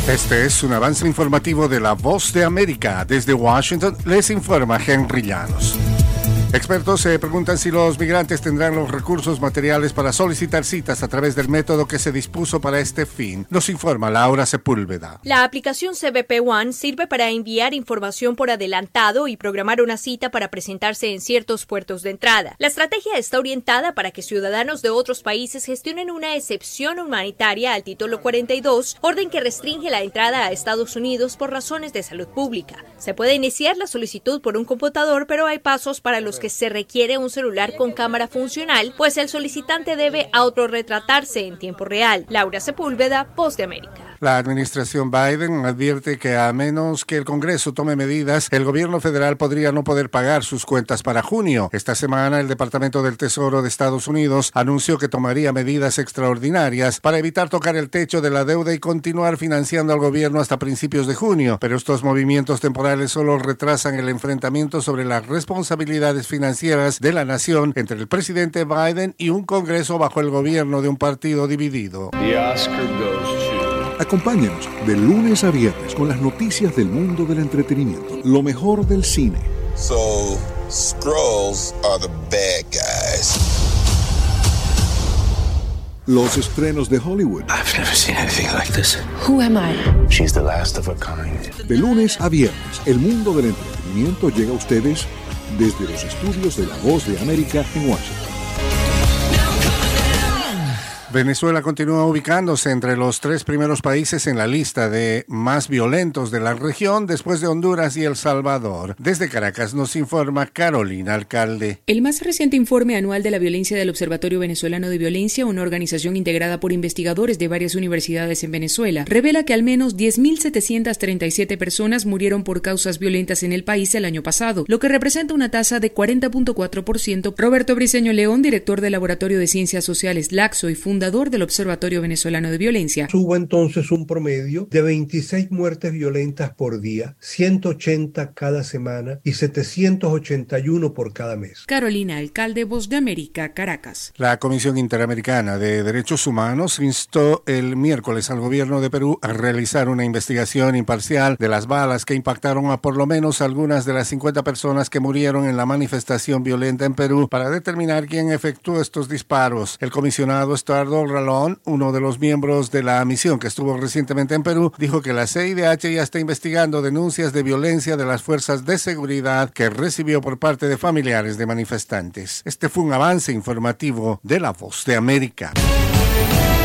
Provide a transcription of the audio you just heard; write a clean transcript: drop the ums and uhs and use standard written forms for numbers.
Este es un avance informativo de La Voz de América. Desde Washington les informa Henry Llanos. Expertos se preguntan si los migrantes tendrán los recursos materiales para solicitar citas a través del método que se dispuso para este fin. Nos informa Laura Sepúlveda. La aplicación CBP One sirve para enviar información por adelantado y programar una cita para presentarse en ciertos puertos de entrada. La estrategia está orientada para que ciudadanos de otros países gestionen una excepción humanitaria al título 42, orden que restringe la entrada a Estados Unidos por razones de salud pública. Se puede iniciar la solicitud por un computador, pero hay pasos para los que se requiere un celular con cámara funcional, pues el solicitante debe autorretratarse en tiempo real. Laura Sepúlveda, Voz de América. La administración Biden advierte que a menos que el Congreso tome medidas, el gobierno federal podría no poder pagar sus cuentas para junio. Esta semana, el Departamento del Tesoro de Estados Unidos anunció que tomaría medidas extraordinarias para evitar tocar el techo de la deuda y continuar financiando al gobierno hasta principios de junio. Pero estos movimientos temporales solo retrasan el enfrentamiento sobre las responsabilidades financieras de la nación entre el presidente Biden y un Congreso bajo el gobierno de un partido dividido. Acompáñanos de lunes a viernes con las noticias del mundo del entretenimiento, lo mejor del cine. So, Skrulls are the bad guys. Los estrenos de Hollywood. I've never seen anything like this. Who am I? She's the last of her kind. De lunes a viernes, el mundo del entretenimiento llega a ustedes desde los estudios de La Voz de América en Washington. Venezuela continúa ubicándose entre los 3 primeros países en la lista de más violentos de la región después de Honduras y El Salvador. Desde Caracas nos informa Carolina Alcalde. El más reciente informe anual de la violencia del Observatorio Venezolano de Violencia, una organización integrada por investigadores de varias universidades en Venezuela, revela que al menos 10.737 personas murieron por causas violentas en el país el año pasado, lo que representa una tasa de 40.4%. Roberto Briceño León, director del Laboratorio de Ciencias Sociales LACSO y fundador del Observatorio Venezolano de Violencia. Hubo entonces un promedio de 26 muertes violentas por día, 180 cada semana y 781 por cada mes. Carolina Alcalde, Voz de América, Caracas. La Comisión Interamericana de Derechos Humanos instó el miércoles al gobierno de Perú a realizar una investigación imparcial de las balas que impactaron a por lo menos algunas de las 50 personas que murieron en la manifestación violenta en Perú para determinar quién efectuó estos disparos. El comisionado Estuardo Ralón, uno de los miembros de la misión que estuvo recientemente en Perú, dijo que la CIDH ya está investigando denuncias de violencia de las fuerzas de seguridad que recibió por parte de familiares de manifestantes. Este fue un avance informativo de La Voz de América.